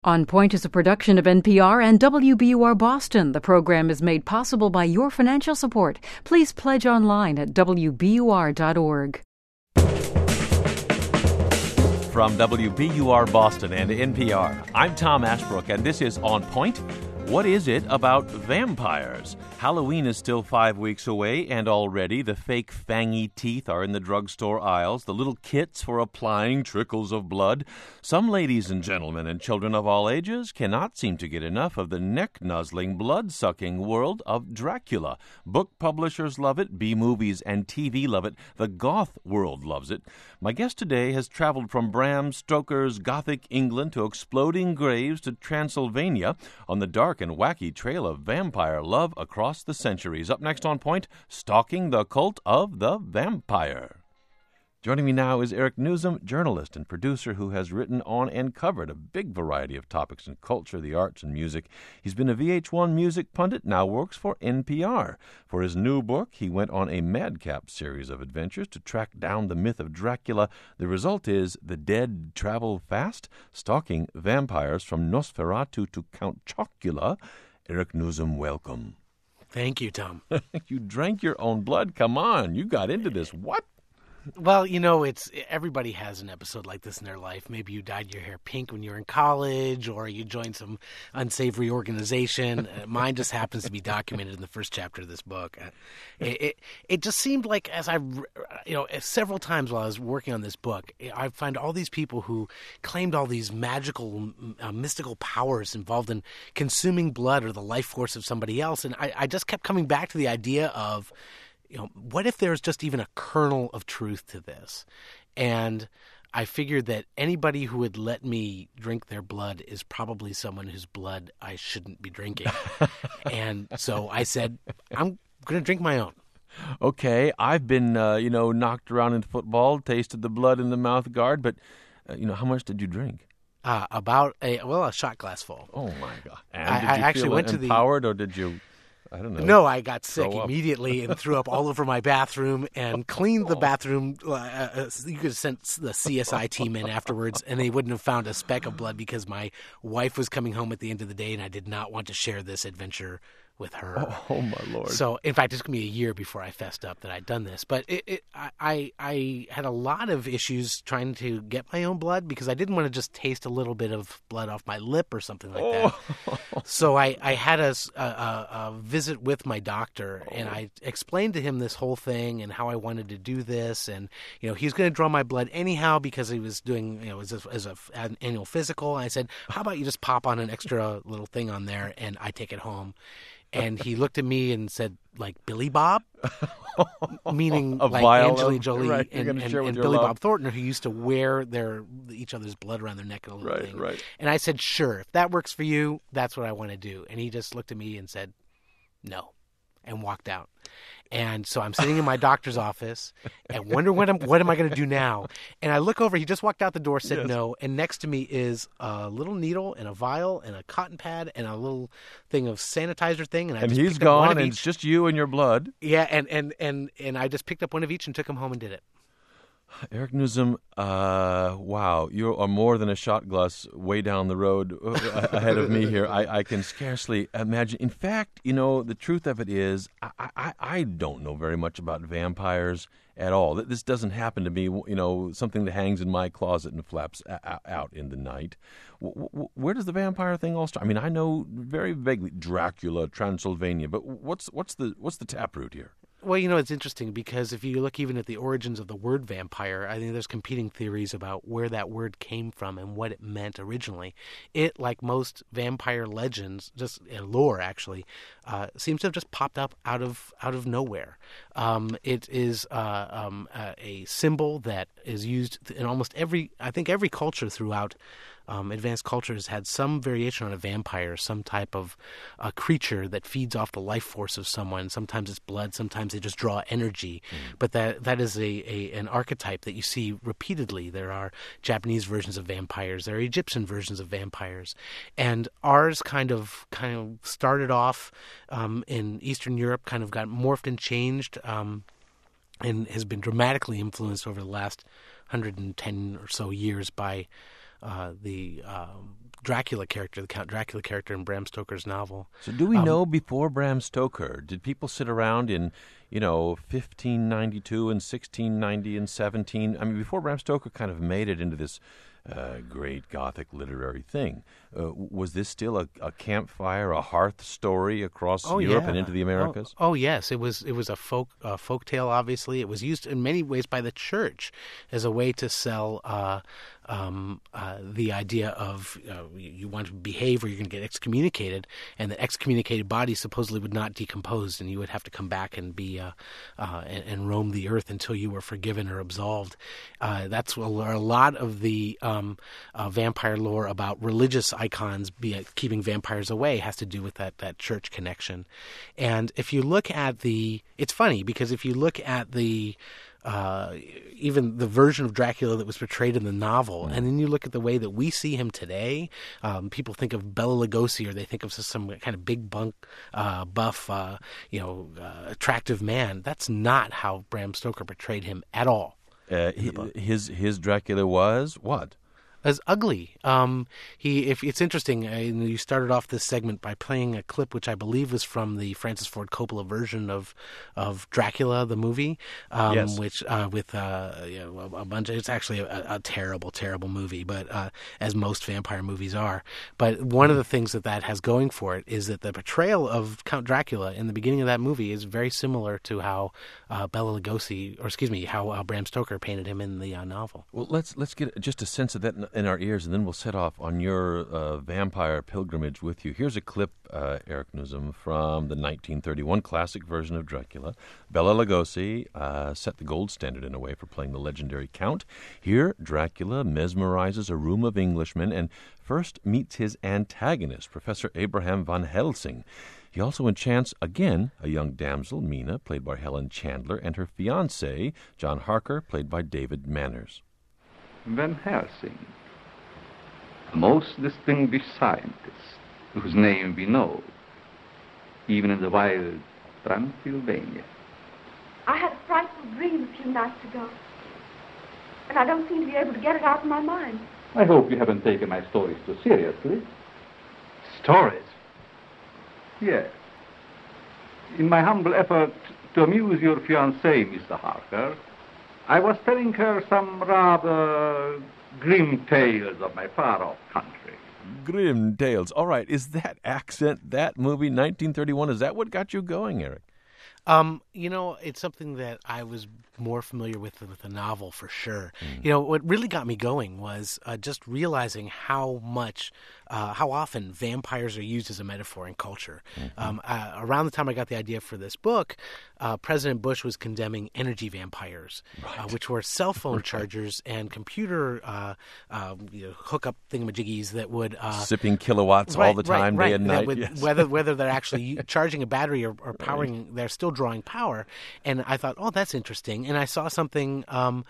On Point is a production of NPR and WBUR Boston. The program is made possible by your financial support. Please pledge online at WBUR.org. From WBUR Boston and NPR, I'm Tom Ashbrook, and this is On Point. What is it about vampires? Halloween is still 5 weeks away, and already the fake fangy teeth are in the drugstore aisles, the little kits for applying trickles of blood. Some ladies and gentlemen and children of all ages cannot seem to get enough of the neck-nuzzling, blood-sucking world of Dracula. Book publishers love it, B-movies and TV love it, the goth world loves it. My guest today has traveled from Bram Stoker's Gothic England to exploding graves to Transylvania on the dark and wacky trail of vampire love across the centuries. Up next on Point, stalking the cult of the vampire. Joining me now is Eric Nuzum, journalist and producer who has written on and covered a big variety of topics in culture, the arts, and music. He's been a VH1 music pundit, now works for NPR. For his new book, he went on a madcap series of adventures to track down the myth of Dracula. The result is The Dead Travel Fast, stalking vampires from Nosferatu to Count Chocula. Eric Nuzum, welcome. Thank you, Tom. You drank your own blood? Come on, you got into this. What? Well, you know, everybody has an episode like this in their life. Maybe you dyed your hair pink when you were in college, or you joined some unsavory organization. Mine just happens to be documented in the first chapter of this book. It just seemed like, several times while I was working on this book, I find all these people who claimed all these magical, mystical powers involved in consuming blood or the life force of somebody else, and I just kept coming back to the idea of, what if there's just even a kernel of truth to this? And I figured that anybody who would let me drink their blood is probably someone whose blood I shouldn't be drinking. And so I said, I'm going to drink my own. Okay, I've been, knocked around in football, tasted the blood in the mouth guard, but, how much did you drink? About a shot glass full. Oh, my God. And I did you actually feel went to empowered, or did you... I don't know. No, I got sick immediately and threw up all over my bathroom and cleaned the bathroom. You could have sent the CSI team in afterwards, and they wouldn't have found a speck of blood because my wife was coming home at the end of the day, and I did not want to share this adventure with her. Oh my Lord. So, in fact, it took me a year before I fessed up that I'd done this. But I had a lot of issues trying to get my own blood because I didn't want to just taste a little bit of blood off my lip or something like that. So I had a visit with my doctor, and I explained to him this whole thing and how I wanted to do this. And, he was going to draw my blood anyhow because he was doing, as an annual physical. I said, how about you just pop on an extra little thing on there and I take it home? And he looked at me and said, like, Billy Bob? Meaning like Angelina Jolie right, and Billy Bob Thornton, who used to wear each other's blood around their neck and a little thing. Right. And I said, sure, if that works for you, that's what I want to do. And he just looked at me and said, no, and walked out. And so I'm sitting in my doctor's office and wonder what am I going to do now? And I look over, he just walked out the door, said no, and next to me is a little needle and a vial and a cotton pad and a little thing of sanitizer thing. And he's gone, and it's just you and your blood. Yeah, and I just picked up one of each and took him home and did it. Eric Nuzum, wow, you are more than a shot glass way down the road ahead of me here. I can scarcely imagine. In fact, the truth of it is I don't know very much about vampires at all. This doesn't happen to be, something that hangs in my closet and flaps out in the night. Where does the vampire thing all start? I mean, I know very vaguely Dracula, Transylvania, but what's the taproot here? Well, it's interesting because if you look even at the origins of the word vampire, I think there's competing theories about where that word came from and what it meant originally. It, like most vampire legends, just lore actually, seems to have just popped up out of nowhere. It is a symbol that is used in almost every culture throughout. Advanced culture has had some variation on a vampire, some type of creature that feeds off the life force of someone. Sometimes it's blood, sometimes they just draw energy. But that is an archetype that you see repeatedly. There are Japanese versions of vampires, there are Egyptian versions of vampires, and ours kind of started off in Eastern Europe, kind of got morphed and changed, and has been dramatically influenced over the last 110 or so years by Dracula character, the Count Dracula character in Bram Stoker's novel. So do we know before Bram Stoker, did people sit around in, 1592 and 1690 and 17? I mean, before Bram Stoker kind of made it into this great Gothic literary thing, was this still a campfire, a hearth story across Europe and into the Americas? Oh yes, it was a folk tale. Obviously, it was used in many ways by the church as a way to sell the idea of you want to behave or you're going to get excommunicated, and the excommunicated body supposedly would not decompose, and you would have to come back and be and roam the earth until you were forgiven or absolved. That's a lot of the vampire lore about religious icons keeping vampires away has to do with that church connection. And if you look at it's funny because if you look at even the version of Dracula that was portrayed in the novel, and then you look at the way that we see him today, people think of Bela Lugosi, or they think of some kind of big buff, attractive man. That's not how Bram Stoker portrayed him at all. His Dracula was what? As ugly. If it's interesting, you started off this segment by playing a clip which I believe was from the Francis Ford Coppola version of Dracula, the movie, yes. Which with a bunch. It's actually a terrible, terrible movie, but as most vampire movies are. But one of the things that has going for it is that the portrayal of Count Dracula in the beginning of that movie is very similar to how Bela Lugosi, how Bram Stoker painted him in the novel. Well, let's get just a sense of that in our ears, and then we'll set off on your vampire pilgrimage with you. Here's a clip, Eric Nuzum, from the 1931 classic version of Dracula. Bela Lugosi set the gold standard in a way for playing the legendary Count. Here, Dracula mesmerizes a room of Englishmen and first meets his antagonist, Professor Abraham von Helsing. He also enchants, again, a young damsel, Mina, played by Helen Chandler, and her fiancé, John Harker, played by David Manners. Van Helsing, a most distinguished scientist, whose name we know, even in the wild Transylvania. I had a frightful dream a few nights ago, and I don't seem to be able to get it out of my mind. I hope you haven't taken my stories too seriously. Stories? Yes. In my humble effort to amuse your fiancée, Mr. Harker, I was telling her some rather grim tales of my far-off country. Grim tales. All right. Is that accent, that movie, 1931, is that what got you going, Eric? It's something that I was more familiar with the novel for sure. What really got me going was just realizing how often vampires are used as a metaphor in culture. Around the time I got the idea for this book, President Bush was condemning energy vampires, which were cell phone chargers and computer hookup thingamajiggies that would sipping kilowatts all the time, day and night. Yes. Whether they're actually charging a battery or powering, they're still drawing power. And I thought, oh, that's interesting. And I saw something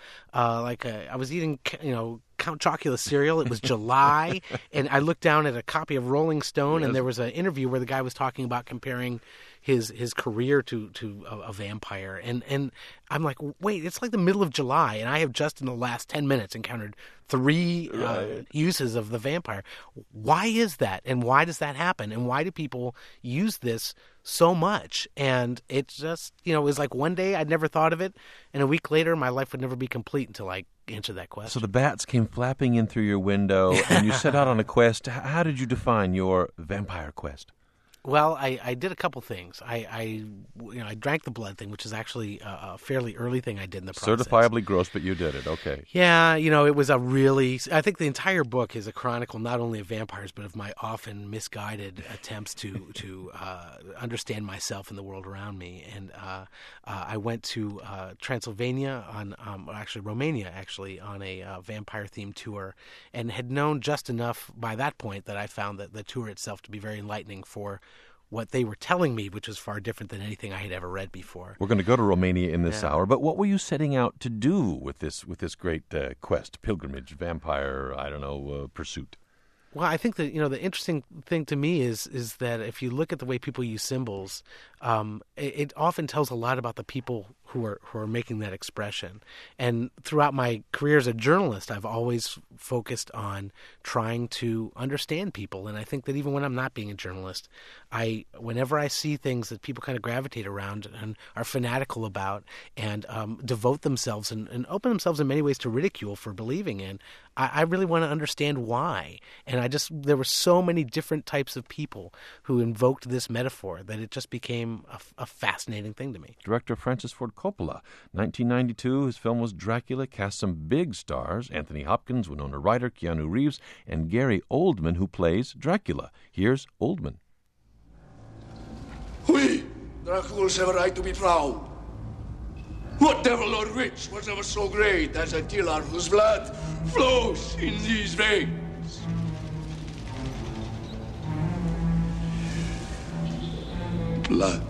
I was eating, Count Chocula cereal. It was July, and I looked down at a copy of Rolling Stone, and there was an interview where the guy was talking about comparing his career to a vampire, and I'm like, wait, it's like the middle of July, and I have just in the last 10 minutes encountered 3 uses of the vampire. Why is that, and why does that happen, and why do people use this so much? And it's just, it was like one day I'd never thought of it, and a week later my life would never be complete until I answered that question. So the bats came flapping in through your window, and you set out on a quest. How did you define your vampire quest? Well, I did a couple things. I drank the blood thing, which is actually a fairly early thing I did in the process. Certifiably gross, but you did it. Okay. Yeah, it was I think the entire book is a chronicle not only of vampires, but of my often misguided attempts to understand myself and the world around me. And I went to Transylvania Romania, on a vampire-themed tour, and had known just enough by that point that I found that the tour itself to be very enlightening for what they were telling me, which was far different than anything I had ever read before. We're going to go to Romania in this hour, but what were you setting out to do with this great quest, pilgrimage, vampire, pursuit? Well, I think that, the interesting thing to me is that if you look at the way people use symbols, it often tells a lot about the people who are making that expression. And throughout my career as a journalist, I've always focused on trying to understand people. And I think that even when I'm not being a journalist, whenever I see things that people kind of gravitate around and are fanatical about and devote themselves and open themselves in many ways to ridicule for believing in, I really want to understand why. And there were so many different types of people who invoked this metaphor that it just became a fascinating thing to me. Director Francis Ford Coppola. 1992, his film was Dracula, cast some big stars, Anthony Hopkins, Winona Ryder, Keanu Reeves, and Gary Oldman, who plays Dracula. Here's Oldman. We, Dracula's, have a right to be proud. What devil or witch was ever so great as a killer whose blood flows in these veins? Blood.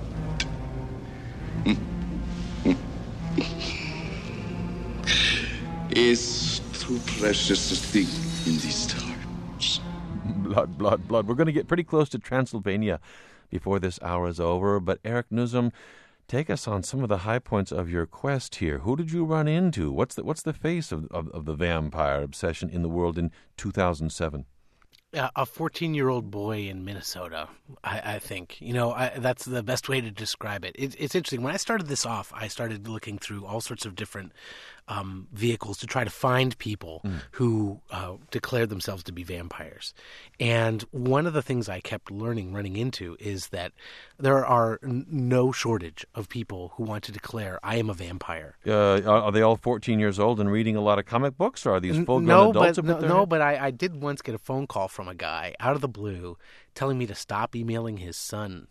Is too precious a thing in these times. Blood, blood, blood. We're going to get pretty close to Transylvania before this hour is over, but Eric Nuzum, take us on some of the high points of your quest here. Who did you run into? What's the face of the vampire obsession in the world in 2007? A 14-year-old boy in Minnesota, I think. That's the best way to describe it. It's interesting. When I started this off, I started looking through all sorts of different vehicles to try to find people who declared themselves to be vampires. And one of the things I kept running into, is that there are no shortage of people who want to declare, I am a vampire. Are they all 14 years old and reading a lot of comic books, or are these full-grown adults? But I did once get a phone call from a guy out of the blue telling me to stop emailing his son,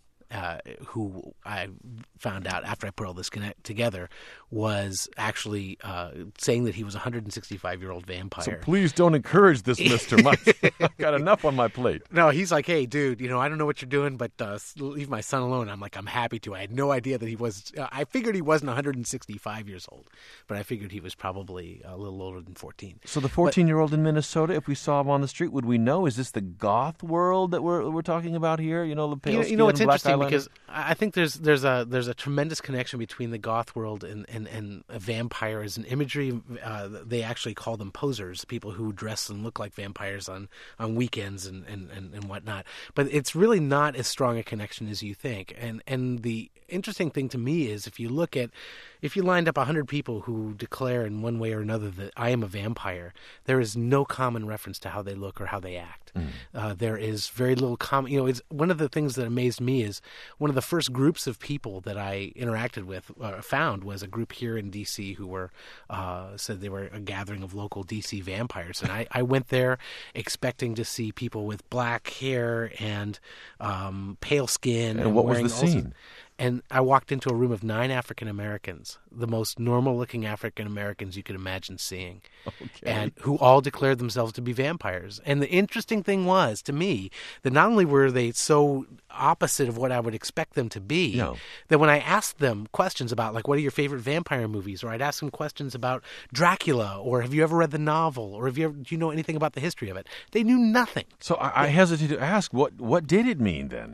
who I found out after I put all this together was actually saying that he was a 165-year-old vampire. So please don't encourage this, Mr. Mike. I've got enough on my plate. No, he's like, hey, dude, I don't know what you're doing, but leave my son alone. I'm like, I'm happy to. I had no idea that he was I figured he wasn't 165 years old, but I figured he was probably a little older than 14. So the 14-year-old in Minnesota, if we saw him on the street, would we know? Is this the goth world that we're talking about here? The pale skin, what's black interesting, eyeliner? because I think there's a tremendous connection between the goth world and a vampire as an imagery. They actually call them posers, people who dress and look like vampires on weekends and whatnot. But it's really not as strong a connection as you think. And the interesting thing to me is if you lined up 100 people who declare in one way or another that I am a vampire, there is no common reference to how they look or how they act. There is very little common. It's one of the things that amazed me is one of the first groups of people that I interacted with, found, was a group here in D.C. who were said they were a gathering of local D.C. vampires, and I went there expecting to see people with black hair and pale skin. And what was the scene? And I walked into a room of 9 African Americans, the most normal-looking African Americans you could imagine seeing, and who all declared themselves to be vampires. And the interesting thing was, to me, that not only were they so opposite of what I would expect them to be, that when I asked them questions about, like, what are your favorite vampire movies, or I'd ask them questions about Dracula, or have you ever read the novel, or do you know anything about the history of it, they knew nothing. So I hesitate to ask, what did it mean then?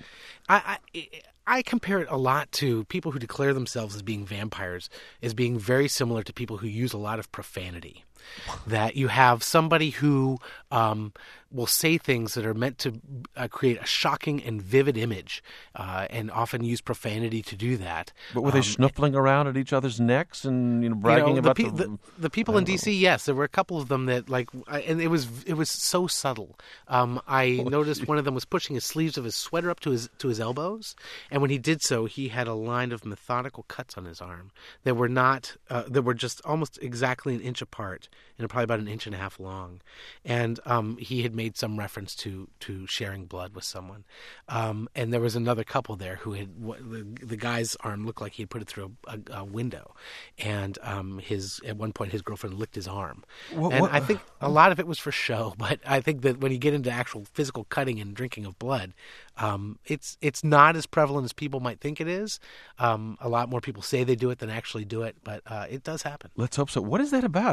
I compare it a lot to people who declare themselves as being vampires as being very similar to people who use a lot of profanity. That you have somebody who will say things that are meant to create a shocking and vivid image, and often use profanity to do that. But were they snuffling around at each other's necks and bragging about the people in D.C.? Yes, there were a couple of them that and it was so subtle. I noticed one of them was pushing his sleeves of his sweater up to his elbows, and when he did so, he had a line of methodical cuts on his arm that were that were just almost exactly an inch apart and probably about an inch and a half long. And he had made some reference to sharing blood with someone. And there was another couple there who had the guy's arm looked like he had put it through a window, and at one point his girlfriend licked his arm. I think a lot of it was for show, but I think that when you get into actual physical cutting and drinking of blood, it's not as prevalent as people might think it is. A lot more people say they do it than actually do it, but it does happen. Let's hope so. What is that about? Have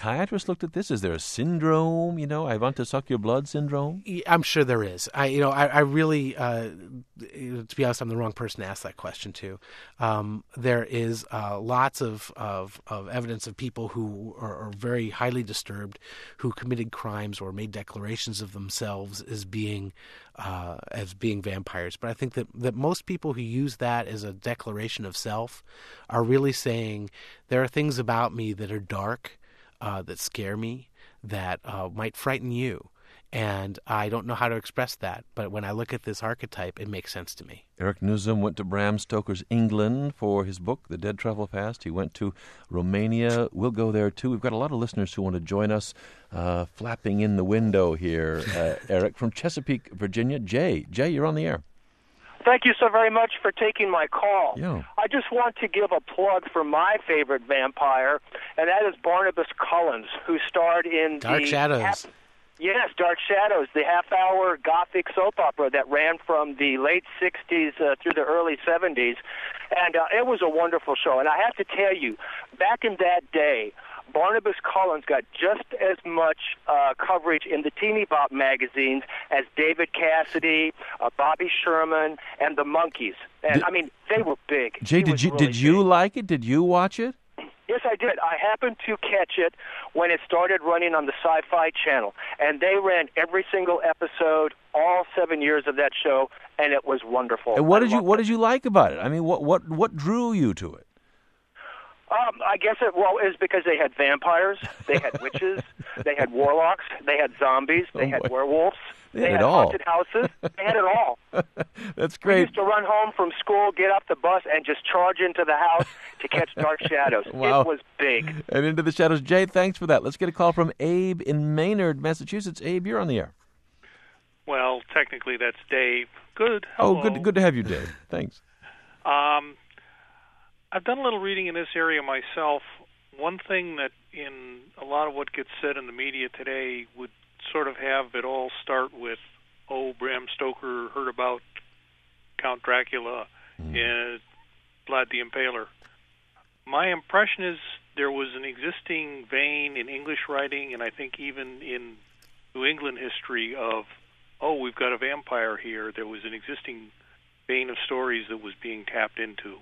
psychiatrist looked at this? Is there a syndrome, I want to suck your blood syndrome? I'm sure there is. I really, to be honest, I'm the wrong person to ask that question to. There is lots of evidence of people who are very highly disturbed, who committed crimes or made declarations of themselves as being vampires. But I think that most people who use that as a declaration of self are really saying there are things about me that are dark, that scare me, that might frighten you. And I don't know how to express that. But when I look at this archetype, it makes sense to me. Eric Nuzum went to Bram Stoker's England for his book, The Dead Travel Fast. He went to Romania. We'll go there, too. We've got a lot of listeners who want to join us, flapping in the window here. Eric, from Chesapeake, Virginia. Jay, you're on the air. Thank you so very much for taking my call. Yeah. I just want to give a plug for my favorite vampire, and that is Barnabas Collins, who starred in Dark Shadows. Yes, Dark Shadows, the half-hour Gothic soap opera that ran from the late 60s through the early 70s. And it was a wonderful show. And I have to tell you, back in that day, Barnabas Collins got just as much coverage in the teeny bop magazines as David Cassidy, Bobby Sherman, and the Monkees. And, they were big. Jay, did you like it? Did you watch it? Yes, I did. I happened to catch it when it started running on the Sci-Fi Channel, and they ran every single episode, all 7 years of that show, and it was wonderful. And what did you like about it? I mean, what drew you to it? I guess it was because they had vampires, they had witches, they had warlocks, they had zombies, they had werewolves, they had haunted houses, they had it all. That's great. We used to run home from school, get off the bus, and just charge into the house to catch Dark Shadows. Wow. It was big. And Into the Shadows. Jay, thanks for that. Let's get a call from Abe in Maynard, Massachusetts. Abe, you're on the air. Well, technically that's Dave. Good. Hello. Oh, good to have you, Dave. Thanks. I've done a little reading in this area myself. One thing that in a lot of what gets said in the media today would sort of have it all start with, Bram Stoker heard about Count Dracula and Vlad the Impaler. My impression is there was an existing vein in English writing, and I think even in New England history of, we've got a vampire here. There was an existing vein of stories that was being tapped into.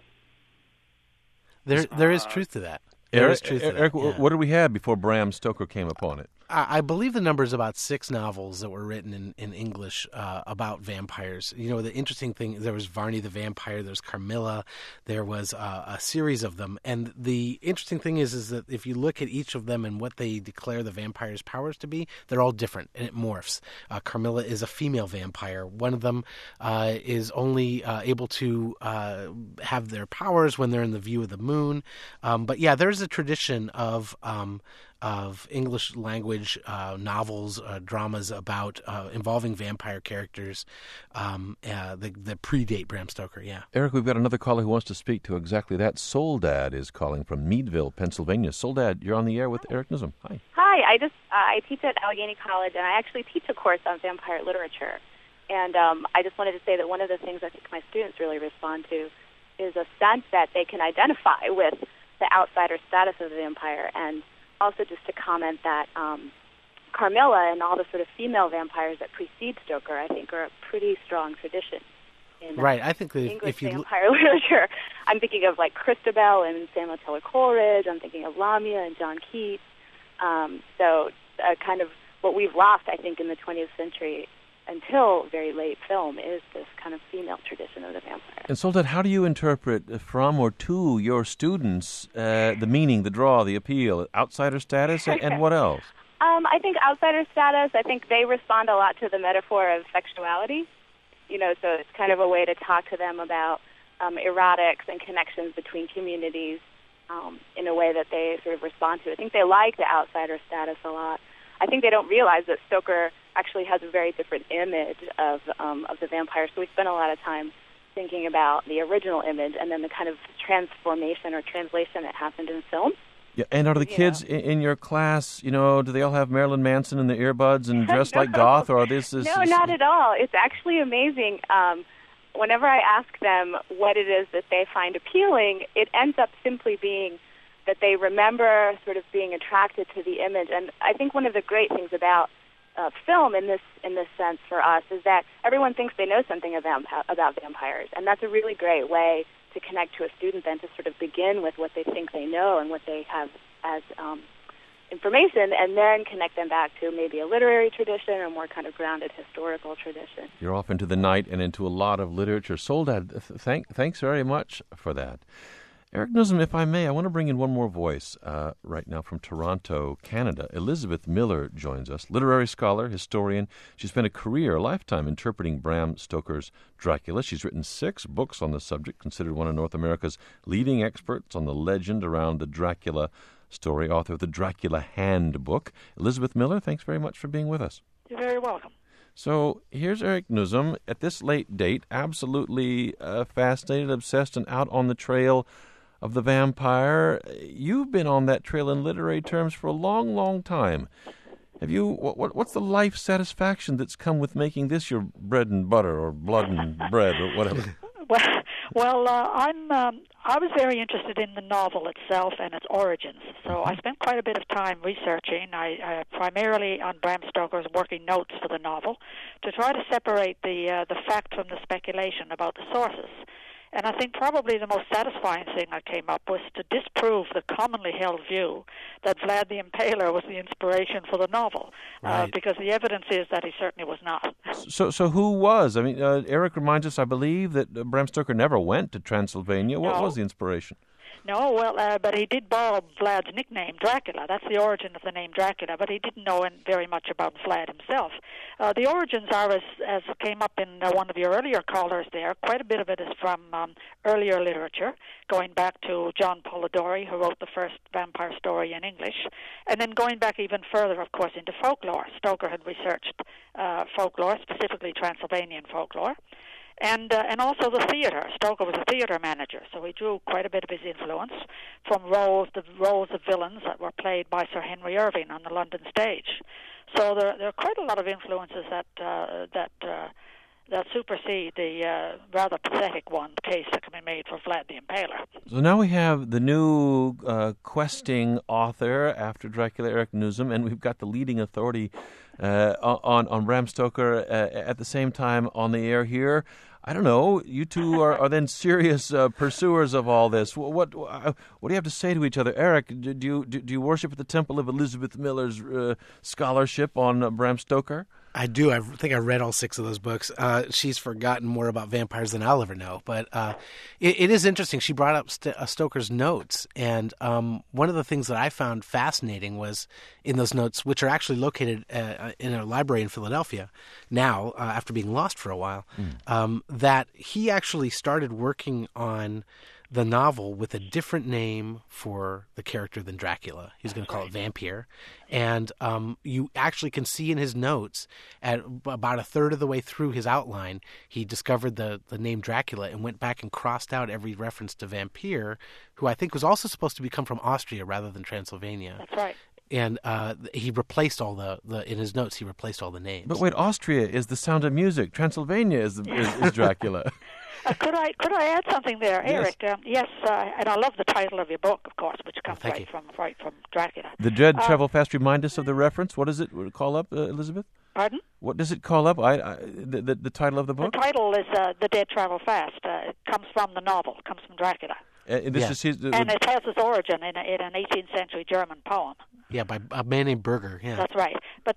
There is truth to that. Eric, what did we have before Bram Stoker came upon it? I believe the number is about 6 novels that were written in English about vampires. The interesting thing, there was Varney the Vampire, there was Carmilla, there was a series of them. And the interesting thing is that if you look at each of them and what they declare the vampire's powers to be, they're all different, and it morphs. Carmilla is a female vampire. One of them is only able to have their powers when they're in the view of the moon. But yeah, there's a tradition of English language novels, dramas about involving vampire characters that predate Bram Stoker, yeah. Eric, we've got another caller who wants to speak to exactly that. Soledad is calling from Meadville, Pennsylvania. Soledad, you're on the air with Eric Nuzum. Hi. Hi, I teach at Allegheny College, and I actually teach a course on vampire literature. And I just wanted to say that one of the things I think my students really respond to is a sense that they can identify with the outsider status of the vampire. And also just to comment that Carmilla and all the sort of female vampires that precede Stoker, I think, are a pretty strong tradition in I think that English vampire literature. I'm thinking of like Christabel and Samuel Taylor Coleridge. I'm thinking of Lamia and John Keats. So kind of what we've lost, I think, in the 20th century until very late film is this kind of female tradition of the vampire. And Soledad, how do you interpret from or to your students the meaning, the draw, the appeal, outsider status, and what else? I think outsider status, I think they respond a lot to the metaphor of sexuality. So it's kind of a way to talk to them about erotics and connections between communities in a way that they sort of respond to. I think they like the outsider status a lot. I think they don't realize that Stoker actually has a very different image of the vampire. So we spend a lot of time thinking about the original image and then the kind of transformation or translation that happened in film. Yeah, and are the kids in your class, do they all have Marilyn Manson in their earbuds and dressed like goth, or this is... No, not at all. It's actually amazing. Whenever I ask them what it is that they find appealing, it ends up simply being that they remember sort of being attracted to the image. And I think one of the great things about film in this sense for us is that everyone thinks they know something about vampires, and that's a really great way to connect to a student then, to sort of begin with what they think they know and what they have as information, and then connect them back to maybe a literary tradition or more kind of grounded historical tradition. You're off into the night and into a lot of literature. Soledad, thanks very much for that. Eric Nuzum, if I may, I want to bring in one more voice right now from Toronto, Canada. Elizabeth Miller joins us, literary scholar, historian. She spent a lifetime interpreting Bram Stoker's Dracula. She's written 6 books on the subject, considered one of North America's leading experts on the legend around the Dracula story, author of the Dracula Handbook. Elizabeth Miller, thanks very much for being with us. You're very welcome. So here's Eric Nuzum at this late date, absolutely fascinated, obsessed, and out on the trail of the vampire. You've been on that trail in literary terms for a long, long time. Have you? What's the life satisfaction that's come with making this your bread and butter, or blood and bread, or whatever? I was very interested in the novel itself and its origins, so I spent quite a bit of time researching. I primarily on Bram Stoker's working notes for the novel, to try to separate the fact from the speculation about the sources. And I think probably the most satisfying thing I came up was to disprove the commonly held view that Vlad the Impaler was the inspiration for the novel, Right. because the evidence is that he certainly was not. So who was? I mean, Eric reminds us, I believe, that Bram Stoker never went to Transylvania. What was the inspiration? No, but he did borrow Vlad's nickname, Dracula. That's the origin of the name Dracula, but he didn't know very much about Vlad himself. The origins are, as came up in one of your earlier callers there, quite a bit of it is from earlier literature, going back to John Polidori, who wrote the first vampire story in English, and then going back even further, of course, into folklore. Stoker had researched folklore, specifically Transylvanian folklore. And also the theater. Stoker was a theater manager, so he drew quite a bit of his influence from the roles of villains that were played by Sir Henry Irving on the London stage. So there are quite a lot of influences that supersede the rather pathetic case that can be made for Vlad the Impaler. So now we have the new questing author after Dracula, Eric Nuzum, and we've got the leading authority on Bram Stoker at the same time on the air here. I don't know. You two are then serious pursuers of all this. What do you have to say to each other, Eric? Do you worship at the temple of Elizabeth Miller's scholarship on Bram Stoker? I do. I think I read all 6 of those books. She's forgotten more about vampires than I'll ever know. But it is interesting. She brought up Stoker's notes. And one of the things that I found fascinating was in those notes, which are actually located in a library in Philadelphia now, after being lost for a while, that he actually started working on the novel with a different name for the character than Dracula. He's going to call it Vampire. And you actually can see in his notes, at about a third of the way through his outline, he discovered the name Dracula and went back and crossed out every reference to Vampire, who I think was also supposed to come from Austria rather than Transylvania. That's right. And he replaced all in his notes, he replaced all the names. But wait, Austria is The Sound of Music. Transylvania is Dracula. Could I add something there, Eric? Yes, and I love the title of your book, of course, which comes right from Dracula. The Dead Travel Fast. Remind us of the reference. What does it call up, Elizabeth? Pardon? What does it call up? The title of the book? The title is The Dead Travel Fast. It comes from the novel. It comes from Dracula. And it has its origin in an 18th century German poem. Yeah, by a man named Berger. Yeah, that's right. But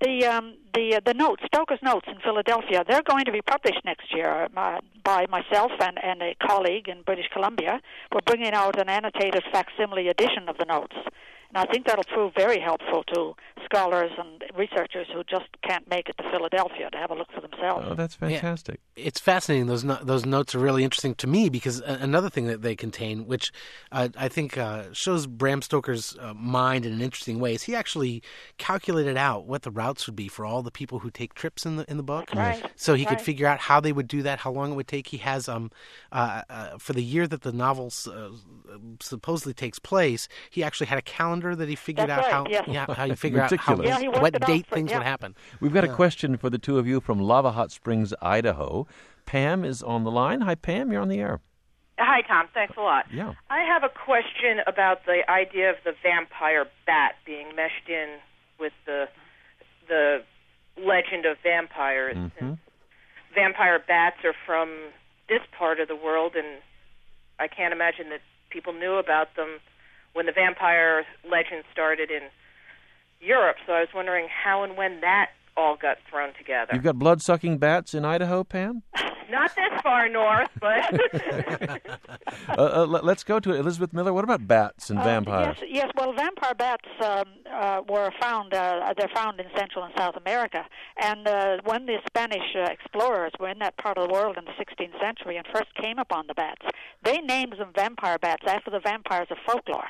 the notes, Stoker's notes in Philadelphia, they're going to be published next year by myself and a colleague in British Columbia. We're bringing out an annotated facsimile edition of the notes. And I think that'll prove very helpful to scholars and researchers who just can't make it to Philadelphia to have a look for themselves. Oh, that's fantastic. Yeah. It's fascinating. Those notes are really interesting to me because another thing that they contain, which I think shows Bram Stoker's mind in an interesting way, is he actually calculated out what the routes would be for all the people who take trips in the book. That's right. So he could figure out how they would do that, how long it would take. He has, for the year that the novel supposedly takes place, he actually had a calendar that he figured out how you figure out what date things would happen. We've got a question for the two of you from Lava Hot Springs, Idaho. Pam is on the line. Hi, Pam. You're on the air. Hi, Tom. Thanks a lot. Yeah. I have a question about the idea of the vampire bat being meshed in with the legend of vampires. Mm-hmm. Vampire bats are from this part of the world, and I can't imagine that people knew about them when the vampire legend started in Europe. So I was wondering how and when that all got thrown together. You've got blood-sucking bats in Idaho, Pam? Not this far north, but... Let's go to Elizabeth Miller. What about bats and vampires? Yes. Well, vampire bats were found. They're found in Central and South America. And when the Spanish explorers were in that part of the world in the 16th century and first came upon the bats, they named them vampire bats after the vampires of folklore.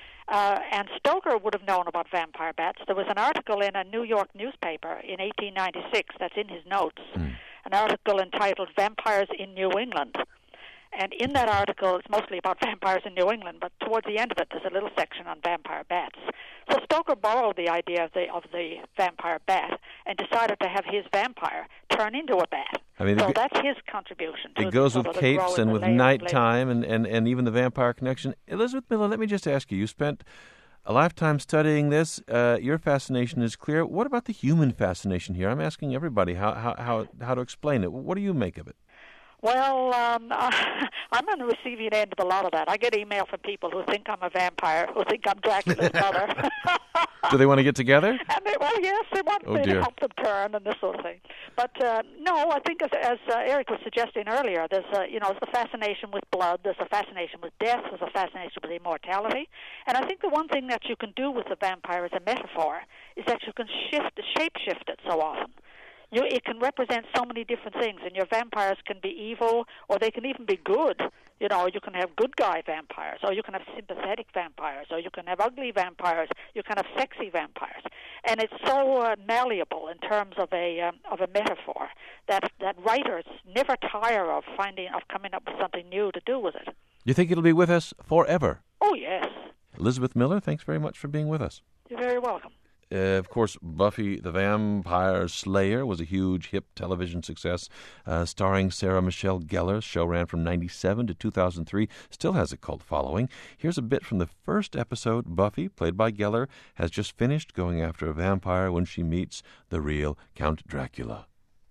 And Stoker would have known about vampire bats. There was an article in a New York newspaper in 1896 that's in his notes, an article entitled Vampires in New England. And in that article, it's mostly about vampires in New England, but towards the end of it, there's a little section on vampire bats. So Stoker borrowed the idea of the vampire bat and decided to have his vampire turn into a bat. I mean, so that's his contribution. It goes with capes and with nighttime and even the vampire connection. Elizabeth Miller, let me just ask you, you spent a lifetime studying this. Your fascination is clear. What about the human fascination here? I'm asking everybody how to explain it. What do you make of it? Well, I'm on the receiving end of a lot of that. I get email from people who think I'm a vampire, who think I'm Dracula's mother. Do they want to get together? And they want me to help them turn and this sort of thing. But no, I think as Eric was suggesting earlier, there's there's the fascination with blood, there's a fascination with death, there's a fascination with immortality. And I think the one thing that you can do with the vampire as a metaphor is that you can shape-shift it so often. It can represent so many different things, and your vampires can be evil, or they can even be good. You can have good guy vampires, or you can have sympathetic vampires, or you can have ugly vampires. You can have sexy vampires, and it's so malleable in terms of a metaphor that writers never tire of coming up with something new to do with it. You think it'll be with us forever? Oh yes. Elizabeth Miller, thanks very much for being with us. You're very welcome. Of course, Buffy the Vampire Slayer was a huge hit television success, starring Sarah Michelle Gellar. The show ran from 1997 to 2003, still has a cult following. Here's a bit from the first episode. Buffy, played by Gellar, has just finished going after a vampire when she meets the real Count Dracula.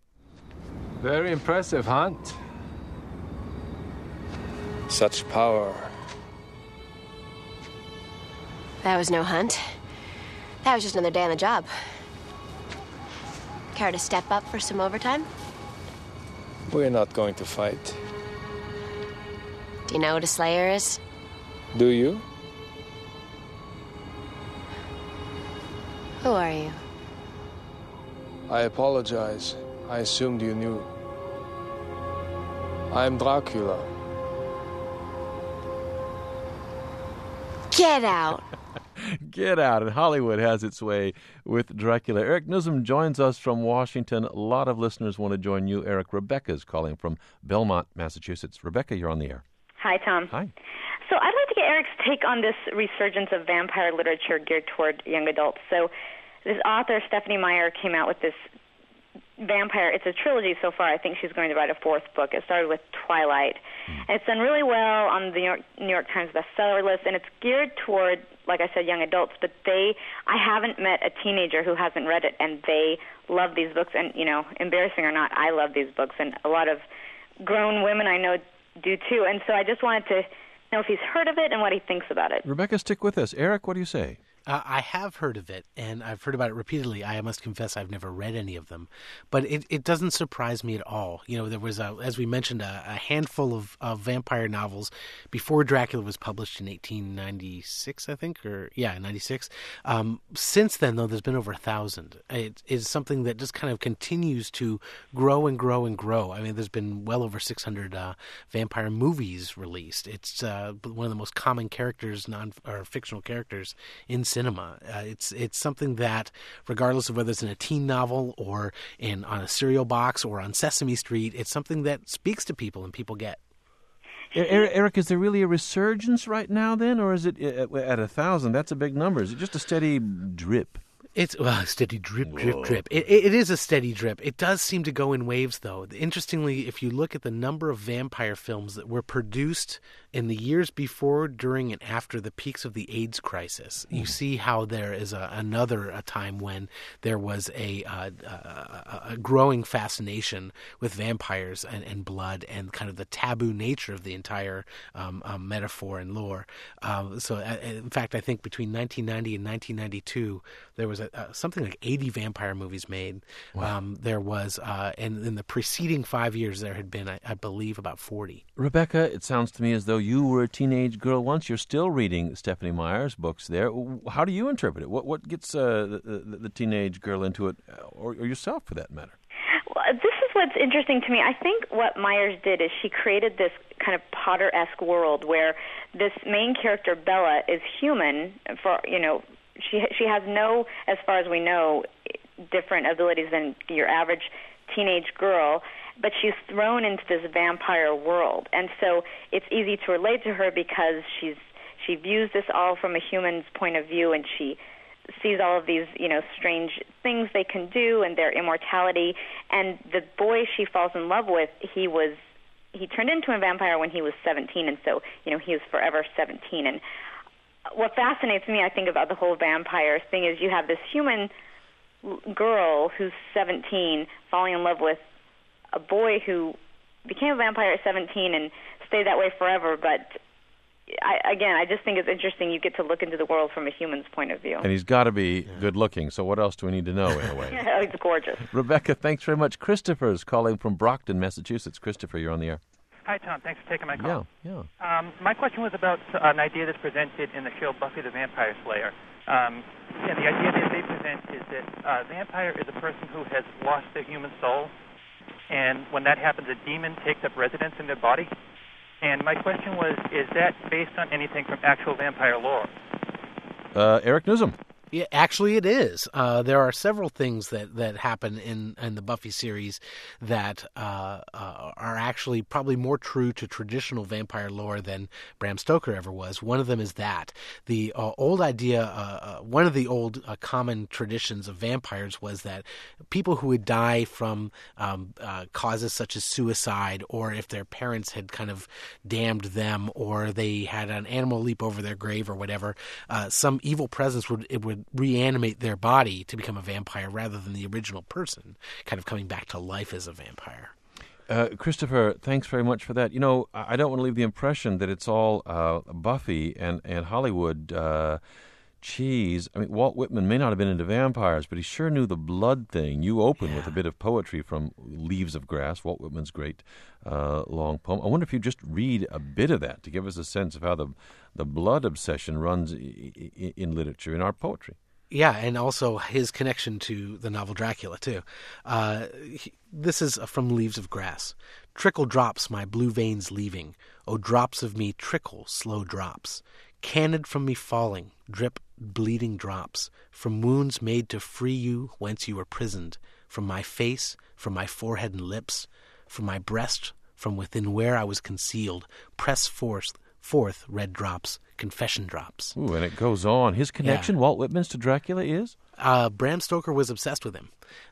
Very impressive hunt. Such power. That was no hunt. That was just another day on the job. Care to step up for some overtime? We're not going to fight. Do you know what a slayer is? Do you? Who are you? I apologize. I assumed you knew. I'm Dracula. Get out! Get out. And Hollywood has its way with Dracula. Eric Nuzum joins us from Washington. A lot of listeners want to join you, Eric. Rebecca's calling from Belmont, Massachusetts. Rebecca, you're on the air. Hi, Tom. Hi. So I'd like to get Eric's take on this resurgence of vampire literature geared toward young adults. So this author, Stephenie Meyer, came out with this vampire. It's a trilogy so far. I think she's going to write a fourth book. It started with Twilight. And it's done really well on the New York Times bestseller list, and it's geared toward, like I said, young adults, but I haven't met a teenager who hasn't read it, and they love these books, and, embarrassing or not, I love these books, and a lot of grown women I know do too, and so I just wanted to know if he's heard of it and what he thinks about it. Rebecca, stick with us. Eric, what do you say? I have heard of it, and I've heard about it repeatedly. I must confess I've never read any of them, but it doesn't surprise me at all. There was, as we mentioned, a handful of vampire novels before Dracula was published in 1896, I think, 96. Since then, though, there's been over 1,000. It is something that just kind of continues to grow and grow and grow. I mean, there's been well over 600 vampire movies released. It's one of the most common characters, fictional characters in cinema. It's something that, regardless of whether it's in a teen novel or on a cereal box or on Sesame Street, it's something that speaks to people and people get. Eric, is there really a resurgence right now then, or is it at 1,000? That's a big number. Is it just a steady drip? It's steady drip, drip, drip. It is a steady drip. It does seem to go in waves, though. Interestingly, if you look at the number of vampire films that were produced in the years before, during, and after the peaks of the AIDS crisis, you see how there is another time when there was a growing fascination with vampires and blood and kind of the taboo nature of the entire metaphor and lore. In fact, I think between 1990 and 1992, there was something like 80 vampire movies made. Wow. There was, and in the preceding 5 years, there had been, I believe, about 40. Rebecca, it sounds to me as though you were a teenage girl once. You're still reading Stephenie Meyer's books there. How do you interpret it? What gets the teenage girl into it, or yourself for that matter? Well, this is what's interesting to me. I think what Myers did is she created this kind of Potter-esque world where this main character, Bella, is human. She has no, as far as we know, different abilities than your average teenage girl, but she's thrown into this vampire world. And so it's easy to relate to her because she views this all from a human's point of view, and she sees all of these, strange things they can do and their immortality. And the boy she falls in love with, he turned into a vampire when he was 17, and so, he was forever 17. And what fascinates me, I think, about the whole vampire thing is you have this human girl who's 17 falling in love with a boy who became a vampire at 17 and stayed that way forever. But I just think it's interesting. You get to look into the world from a human's point of view. And he's got to be good looking, so what else do we need to know in a way? He's gorgeous. Rebecca, thanks very much. Christopher's calling from Brockton, Massachusetts. Christopher, you're on the air. Hi, Tom. Thanks for taking my call. Yeah. My question was about an idea that's presented in the show Buffy the Vampire Slayer. And the idea that they present is that a vampire is a person who has lost their human soul, and when that happens, a demon takes up residence in their body. And my question was, is that based on anything from actual vampire lore? Eric Newsom. Yeah, actually it is. There are several things that happen in the Buffy series that are actually probably more true to traditional vampire lore than Bram Stoker ever was. One of them is that. The old idea, one of the old common traditions of vampires was that people who would die from causes such as suicide, or if their parents had kind of damned them, or they had an animal leap over their grave or whatever, some evil presence would reanimate their body to become a vampire rather than the original person, kind of coming back to life as a vampire. Christopher, thanks very much for that. I don't want to leave the impression that it's all Buffy and Hollywood cheese. I mean, Walt Whitman may not have been into vampires, but he sure knew the blood thing. You open with a bit of poetry from Leaves of Grass, Walt Whitman's great long poem. I wonder if you just read a bit of that to give us a sense of how the blood obsession runs in literature, in our poetry. Yeah, and also his connection to the novel Dracula, too. This is from Leaves of Grass. Trickle drops my blue veins leaving. Oh, drops of me trickle, slow drops. Cannoned from me falling, drip bleeding drops. From wounds made to free you whence you were prisoned. From my face, from my forehead and lips. From my breast, from within where I was concealed. Press forth red drops, confession drops. Ooh, and it goes on. His connection, Walt Whitman's, to Dracula is? Bram Stoker was obsessed with him.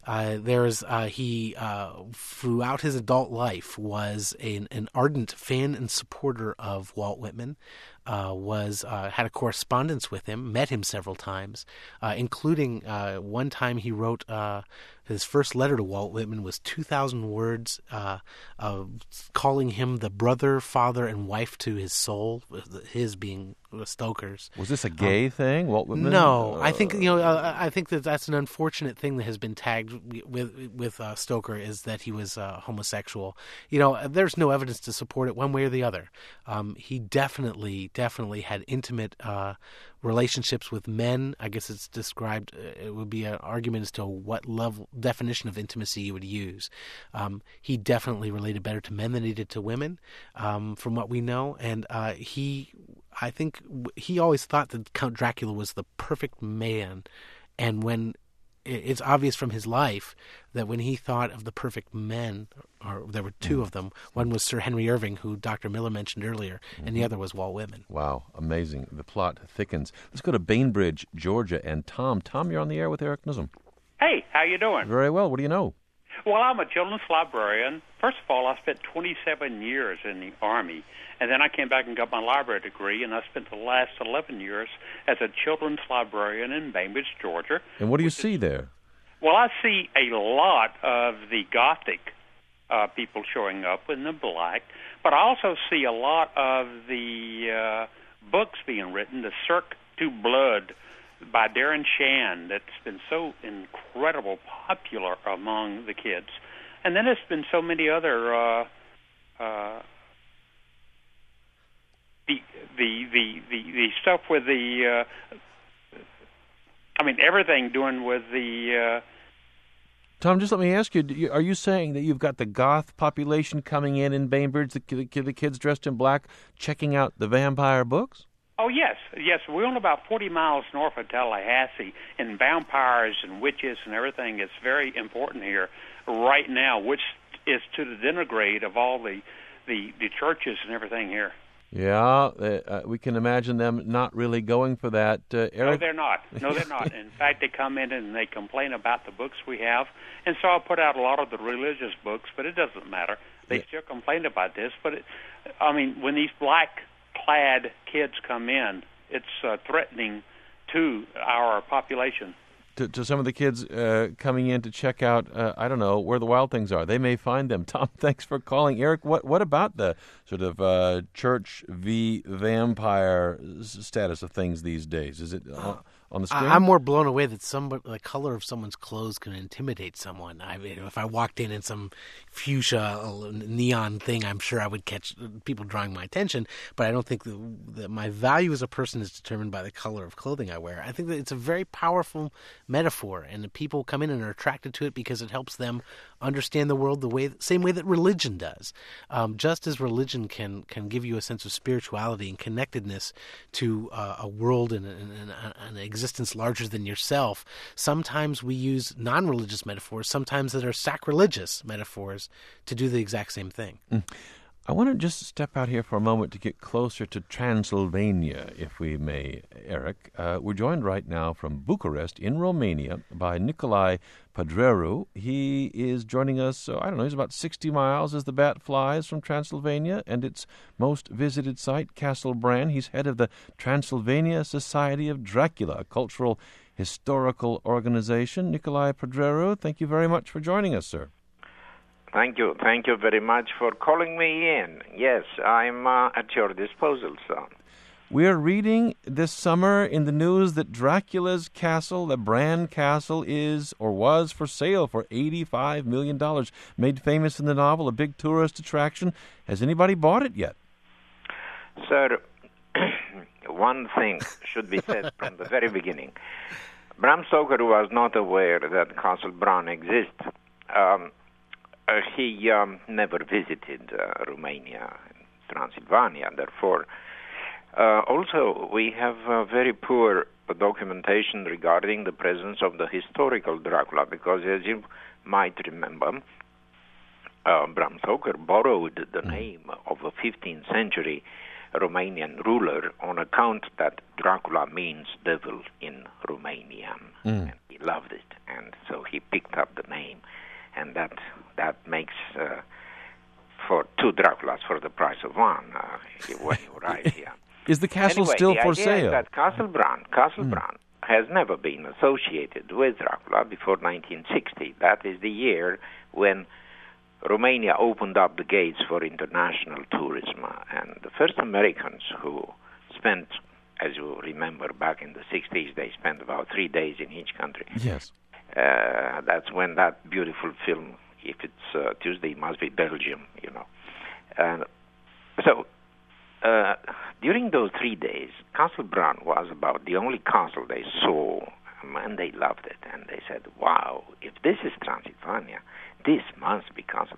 He throughout his adult life was an ardent fan and supporter of Walt Whitman. Had a correspondence with him, met him several times, including one time he wrote his first letter to Walt Whitman was 2,000 words, calling him the brother, father, and wife to his soul. His being Stoker's. Was this a gay thing, Walt Whitman? No, I think I think that's an unfortunate thing that has been tagged with Stoker, is that he was homosexual. There's no evidence to support it one way or the other. He definitely had intimate relationships with men. I guess it's described. It would be an argument as to what definition of intimacy you would use. He definitely related better to men than he did to women, from what we know. And I think he always thought that Count Dracula was the perfect man. And when it's obvious from his life that when he thought of the perfect men, or there were two of them, one was Sir Henry Irving, who Dr. Miller mentioned earlier, and the other was Walt Whitman. Wow, amazing. The plot thickens. Let's go to Bainbridge, Georgia, and Tom. Tom, you're on the air with Eric Nuzum. Hey, how you doing? Very well. What do you know? Well, I'm a children's librarian. First of all, I spent 27 years in the Army, and then I came back and got my library degree, and I spent the last 11 years as a children's librarian in Bainbridge, Georgia. And what do you see there? Well, I see a lot of the Gothic people showing up in the black, but I also see a lot of the books being written, the Cirque to Blood by Darren Shan, that's been so incredible popular among the kids. And then there's been so many other the stuff with the everything doing with the Tom, just let me ask you, are you saying that you've got the goth population coming in Bainbridge, the kids dressed in black, checking out the vampire books? Oh, yes. We're only about 40 miles north of Tallahassee, and vampires and witches and everything is very important here right now, which is to the denigrate of all the churches and everything here. Yeah, we can imagine them not really going for that. Eric? No, they're not. In fact, they come in and they complain about the books we have, and so I put out a lot of the religious books, but it doesn't matter. They still complain about this, but when these black-clad kids come in, it's threatening to our population. To some of the kids coming in to check out, I don't know, where the wild things are. They may find them. Tom, thanks for calling. Eric, what about the sort of church v. vampire status of things these days? Is it on the screen? I'm more blown away that the color of someone's clothes can intimidate someone. I mean, if I walked in some fuchsia neon thing, I'm sure I would catch people drawing my attention, but I don't think that my value as a person is determined by the color of clothing I wear. I think that it's a very powerful metaphor, and people come in and are attracted to it because it helps them understand the world same way that religion does. Just as religion can give you a sense of spirituality and connectedness to a world and an existence larger than yourself, sometimes we use non-religious metaphors, sometimes that are sacrilegious metaphors, to do the exact same thing. I want to just step out here for a moment to get closer to Transylvania, if we may, Eric. We're joined right now from Bucharest in Romania by Nicolae Pădureanu. He is joining us, he's about 60 miles as the bat flies from Transylvania and its most visited site, Castle Bran. He's head of the Transylvania Society of Dracula, a cultural historical organization. Nicolae Pădureanu, thank you very much for joining us, sir. Thank you. Thank you very much for calling me in. Yes, I'm at your disposal, son. We're reading this summer in the news that Dracula's castle, the Bran Castle, is or was for sale for $85 million. Made famous in the novel, a big tourist attraction. Has anybody bought it yet? Sir, one thing should be said from the very beginning. Bram Stoker was not aware that Castle Bran exists. He never visited Romania and Transylvania. Therefore, also we have very poor documentation regarding the presence of the historical Dracula, because as you might remember, Bram Stoker borrowed the name of a 15th century Romanian ruler on account that Dracula means devil in Romanian. And he loved it, and so he picked up the name. And that makes for two Draculas for the price of one when you arrive here. Is the castle still for sale? The idea is that Castle Bran has never been associated with Dracula before 1960. That is the year when Romania opened up the gates for international tourism. And the first Americans who spent, as you remember, back in the 60s, they spent about 3 days in each country. Yes. That's when that beautiful film, if it's Tuesday, it must be Belgium, And so during those 3 days, Castle Bran was about the only castle they saw, and they loved it. And they said, wow, if this is Transylvania, this must be Castle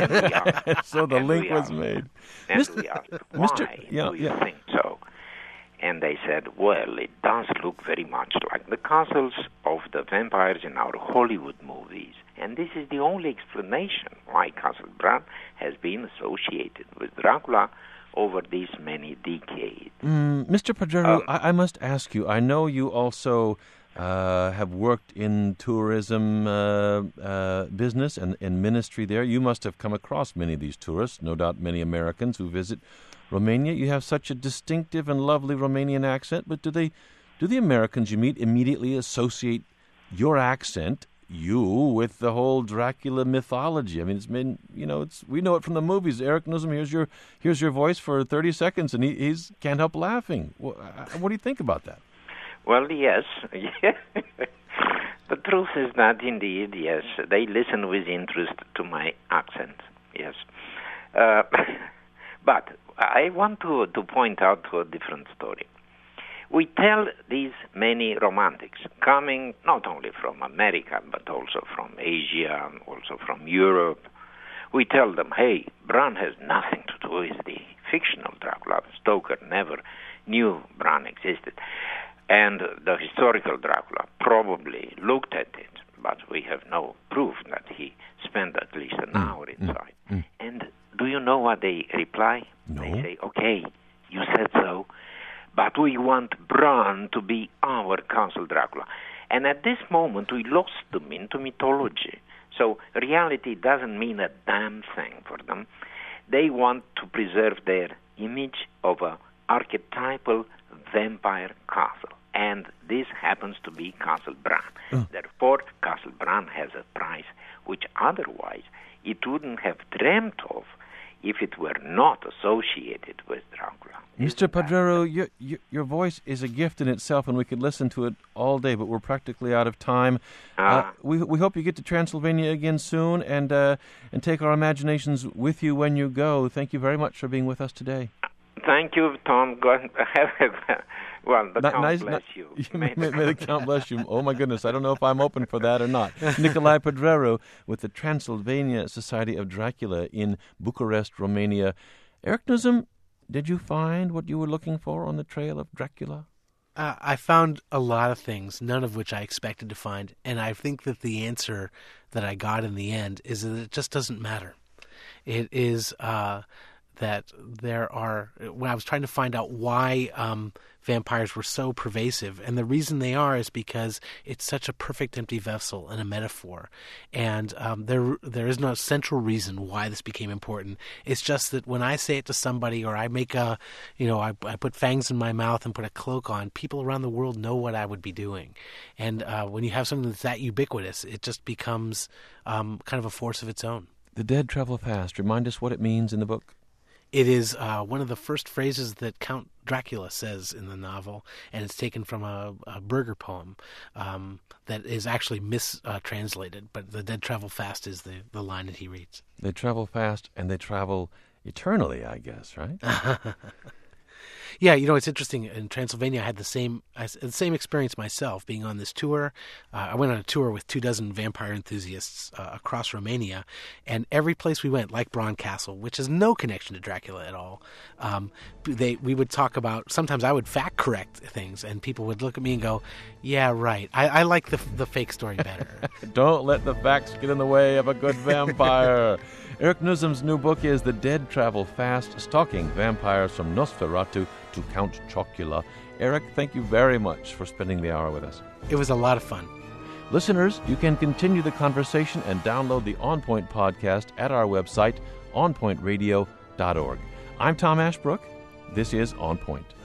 Dracula. So the link was made. And we asked, why do you think so? And they said, well, it does look very much like the castles of the vampires in our Hollywood movies. And this is the only explanation why Castle Bran has been associated with Dracula over these many decades. Mr. Padrero, I must ask you, I know you also have worked in tourism business and in ministry there. You must have come across many of these tourists, no doubt many Americans who visit Romania. You have such a distinctive and lovely Romanian accent, but do the Americans you meet immediately associate your accent, you, with the whole Dracula mythology? I mean, it's been, we know it from the movies. Eric Nuzum, here's your voice for 30 seconds, and he can't help laughing. What do you think about that? Well, yes. The truth is that, indeed, yes, they listen with interest to my accent, yes. But I want to point out a different story. We tell these many romantics, coming not only from America, but also from Asia, also from Europe. We tell them, hey, Bran has nothing to do with the fictional Dracula. Stoker never knew Bran existed. And the historical Dracula probably looked at it, but we have no proof that he spent at least an hour inside. And do you know what they reply? No. They say, okay, you said so, but we want Bran to be our Castle Dracula. And at this moment, we lost them into mythology. So reality doesn't mean a damn thing for them. They want to preserve their image of an archetypal vampire castle. And this happens to be Castle Bran. Therefore, Castle Bran has a price which otherwise it wouldn't have dreamt of if it were not associated with Dracula. Mr. Padrero, your voice is a gift in itself, and we could listen to it all day, but we're practically out of time. We hope you get to Transylvania again soon and take our imaginations with you when you go. Thank you very much for being with us today. Thank you, Tom. Well, the Count bless you. May the Count bless you. Oh, my goodness. I don't know if I'm open for that or not. Nicolae Padrero with the Transylvania Society of Dracula in Bucharest, Romania. Eric Nuzum, did you find what you were looking for on the trail of Dracula? I found a lot of things, none of which I expected to find. And I think that the answer that I got in the end is that it just doesn't matter. It is that there are, when I was trying to find out why vampires were so pervasive, and the reason they are is because it's such a perfect empty vessel and a metaphor, and there is no central reason why this became important. It's just that when I say it to somebody, or I make I put fangs in my mouth and put a cloak on, people around the world know what I would be doing, and when you have something that's that ubiquitous, it just becomes kind of a force of its own. The dead travel fast. Remind us what it means in the book. It is one of the first phrases that Count Dracula says in the novel, and it's taken from a Burger poem that is actually mistranslated, but the dead travel fast is the line that he reads. They travel fast, and they travel eternally, I guess, right? Yeah, it's interesting. In Transylvania, I had the same experience myself, being on this tour. I went on a tour with 24 vampire enthusiasts across Romania, and every place we went, like Bran Castle, which has no connection to Dracula at all, we would talk about, sometimes I would fact correct things, and people would look at me and go, yeah, right, I like the fake story better. Don't let the facts get in the way of a good vampire. Eric Nuzum's new book is The Dead Travel Fast, Stalking Vampires from Nosferatu to Count Chocula. Eric, thank you very much for spending the hour with us. It was a lot of fun. Listeners, you can continue the conversation and download the On Point podcast at our website, onpointradio.org. I'm Tom Ashbrook. This is On Point.